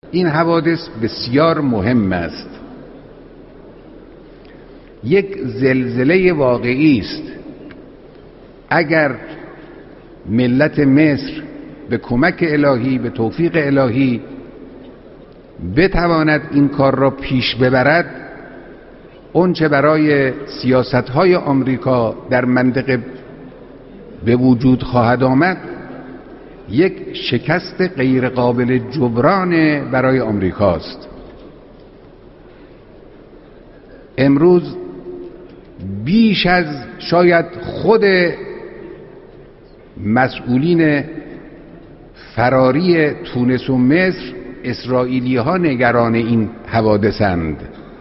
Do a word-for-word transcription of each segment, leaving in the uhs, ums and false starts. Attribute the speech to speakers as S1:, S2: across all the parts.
S1: این حوادث بسیار مهم است. یک زلزله واقعی است. اگر ملت مصر به کمک الهی، به توفیق الهی بتواند این کار را پیش ببرد، اون چه برای سیاست‌های آمریکا در منطقه به وجود خواهد آمد یک شکست غیر قابل جبران برای آمریکاست. امروز بیش از شاید خود مسئولین فراری تونس و مصر، اسرائیلی ها نگران این حوادثند.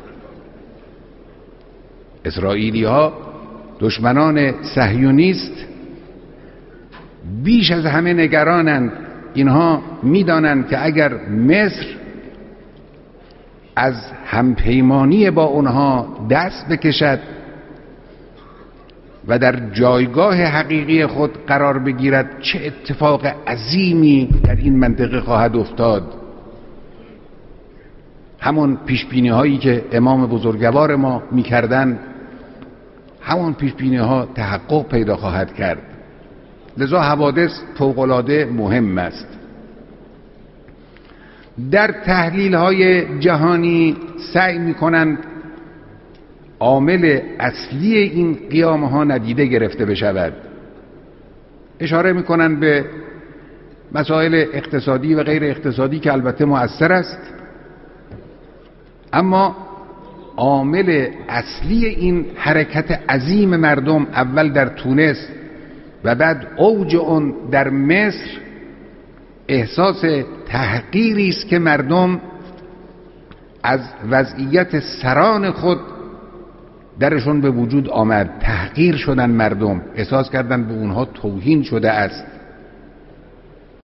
S1: اسرائیلی ها دشمنان صهیونیست بیش از همه نگرانند. اینها میدانند که اگر مصر از همپیمانی با اونها دست بکشد و در جایگاه حقیقی خود قرار بگیرد، چه اتفاق عظیمی در این منطقه خواهد افتاد. همون پیشبینی هایی که امام بزرگوار ما میکردن، همون پیشبینی ها تحقق پیدا خواهد کرد. لذا حوادث فوق‌العاده مهم است. در تحلیل های جهانی سعی میکنند عامل اصلی این قیامه ها ندیده گرفته بشود. اشاره میکنند به مسائل اقتصادی و غیر اقتصادی که البته مؤثر است، اما عامل اصلی این حرکت عظیم مردم، اول در تونس و بعد اوج اون در مصر، احساس تحقیری است که مردم از وضعیت سران خود درشون به وجود آمد. تحقیر شدن، مردم احساس کردن به اونها توهین شده است.